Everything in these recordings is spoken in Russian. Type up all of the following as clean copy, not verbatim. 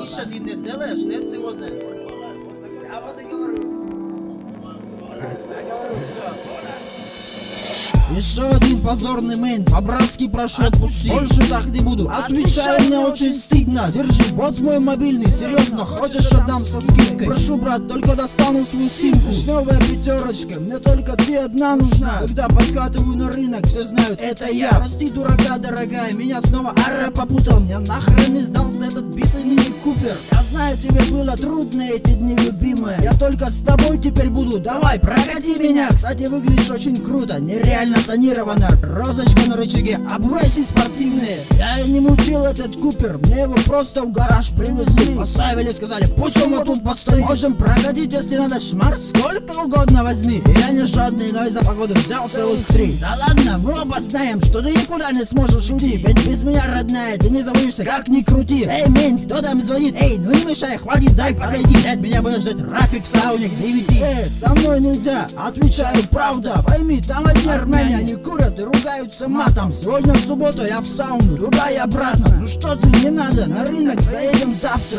Миша, ты не сделаешь, нет, сегодня? А вот и говорю. Еще один позорный мейн, по-братски прошу отпусти. Больше так не буду, отвечаю, мне очень стыдно. Держи, вот мой мобильный, серьезно, хочешь отдам со скидкой? Прошу, брат, только достану свою симку. Новая пятерочка, мне только ты одна нужна. Когда подкатываю на рынок, все знают, это я. Прости, дурака, дорогая, меня снова Арра попутал. Мне нахрен не сдался этот битый мини-купер. Я знаю, тебе было трудно эти дни, любимая. Я только с тобой теперь буду, давай, прокати меня. Кстати, выглядишь очень круто, нереально тонировано, розочка на рычаге, обвеси спортивные. Я и не мутил этот купер, мне его просто в гараж привезли. Поставили, сказали, пусть он вот тут постоит. Можем прокатить, если надо, шмар, сколько угодно возьми. Я не жадный, но из-за погоды взял целых 3. Да ладно, мы оба знаем, что ты никуда не сможешь уйти. Ведь без меня, родная, ты не заводишься, как ни крути. Эй, мент, кто там звонит? Эй, ну не мешай, хватит, дай подойди. Блядь, меня будет ждать Рафик Сауник, DVD. Со мной нельзя, отвечаю, правда. Пойми, там одни армяне, они курят и ругаются матом. Сегодня суббота, я в сауну, туда и обратно. Ну что ты, не надо, на рынок заедем завтра.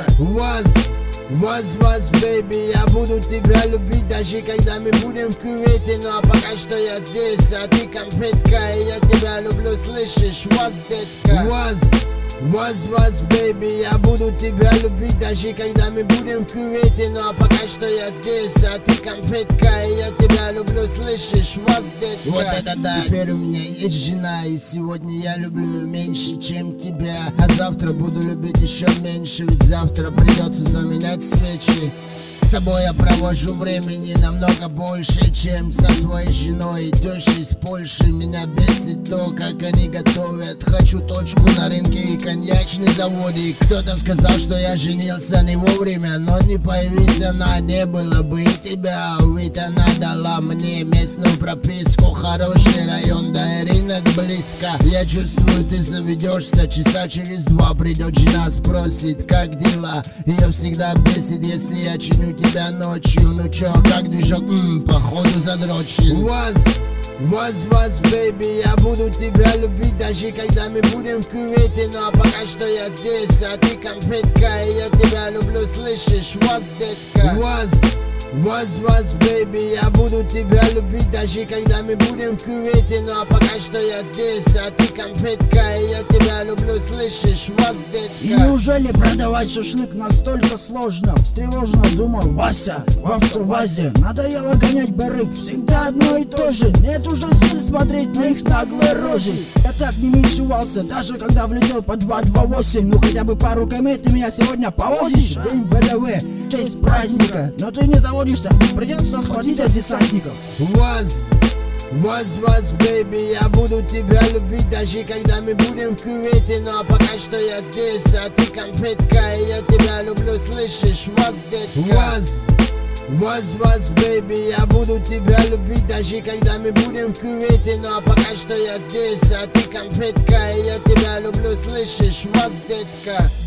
Was, baby, я буду тебя любить, даже когда мы будем в кювете. Ну а пока что я здесь, а ты конфетка, и я тебя люблю, слышишь? детка. Was, baby, я буду тебя любить, даже когда мы будем в кювете. Ну а пока что я здесь, а ты конфетка, и я тебя люблю, слышишь? детка. Вот это да. Теперь у меня есть жена, и сегодня я люблю ее меньше, чем тебя. А завтра буду любить еще меньше, ведь завтра придется заменять свечи. С тобой я провожу времени намного больше, чем со своей женой и тещей из Польши. Меня бесит то, как они готовят. Хочу точку на рынке и коньячный заводик. Кто-то сказал, что я женился не вовремя, но не появись она, не было бы и тебя. Ведь она дала мне местную прописку, хороший район, да и рынок близко. Я чувствую, ты заведешься, часа через 2 придет жена, спросит, как дела. Ее всегда бесит, если я чиню тебя ночью. Ну чё, как движок, походу задрочен. Was, baby, я буду тебя любить, даже когда мы будем в кювете. Ну а пока что я здесь, а ты конфетка, и я тебя люблю, слышишь? детка. Was, baby, я буду тебя любить, даже когда мы будем в кювете. Ну а пока что я здесь, а ты конфетка, и я тебя люблю, слышишь? детка. И неужели продавать шашлык настолько сложно? Встревоженно думал Вася в автовазе. Надоело гонять барыг, всегда одно и то же. Нет уже сил смотреть на их наглые рожи. Я так не меньшевался, даже когда влетел по 228. Ну хотя бы пару комет ты меня сегодня повозишь. День ВДВ, в честь праздника. Но ты не заводишься, придется отхватить от десантников. Was, baby, я буду тебя любить, даже когда мы будем в кювете. Ну а пока что я здесь, а ты конфетка, и я тебя люблю, слышишь? детка. Was, baby, я буду тебя любить, даже когда мы будем в кювете. Ну а пока что я здесь, а ты конфетка, и я тебя люблю, слышишь? детка.